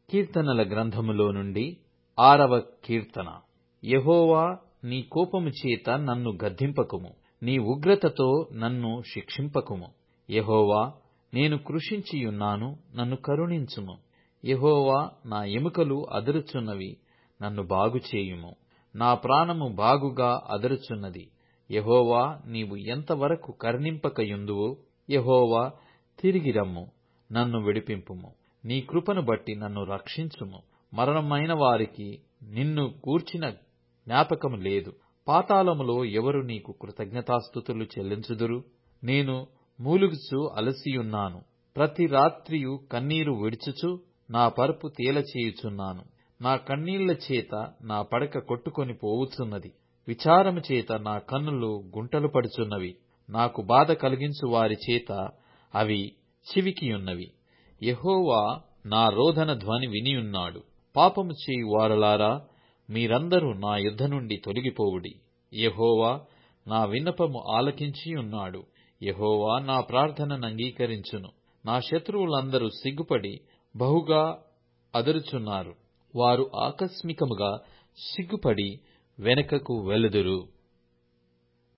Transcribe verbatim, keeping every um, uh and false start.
కీర్తనల గ్రంథములో నుండి ఆరవ కీర్తన. యెహోవా, నీ కోపము చేత నన్ను గద్దింపకుము, నీ ఉగ్రతతో నన్ను శిక్షింపకుము. యెహోవా, నేను కృశించియున్నాను, నన్ను కరుణించుము. యెహోవా, నా ఎముకలు అదరుచున్నవి, నన్ను బాగుచేయుము. నా ప్రాణము బాగుగా అదరుచున్నది. యెహోవా, నీవు ఎంతవరకు కరుణింపకయుందువో, యెహోవా, తిరిగి రమ్ము, నన్ను విడిపింపుము. నీ కృపను బట్టి నన్ను రక్షించుము. మరణమైన వారికి నిన్ను గూర్చిన జ్ఞాపకము లేదు. పాతాళములో ఎవరు నీకు కృతజ్ఞతాస్తుతులు చెల్లించుదురు? నేను మూలుగుచు అలసియున్నాను. ప్రతి రాత్రియు కన్నీరు విడుచుచు నా పరుపు తేలచేయుచున్నాను. నా కన్నీళ్ల చేత నా పడక కొట్టుకొని పోవుచున్నది. విచారము చేత నా కన్నులు గుంటలు పడుచున్నవి. నాకు బాధ కలిగించు వారి చేత అవి చివికియున్నవి. యెహోవా నా రోదన ధ్వని వినియున్నాడు. పాపము చేయు వారలారా, మీరందరూ నా యుద్ధ నుండి తొలగిపోవుడి. యెహోవా నా విన్నపము ఆలకించియున్నాడు. యెహోవా నా ప్రార్థనను అంగీకరించును. నా శత్రువులందరూ సిగ్గుపడి బహుగా అదరుచున్నారు. వారు ఆకస్మికముగా సిగ్గుపడి వెనుకకు వెలుదురు.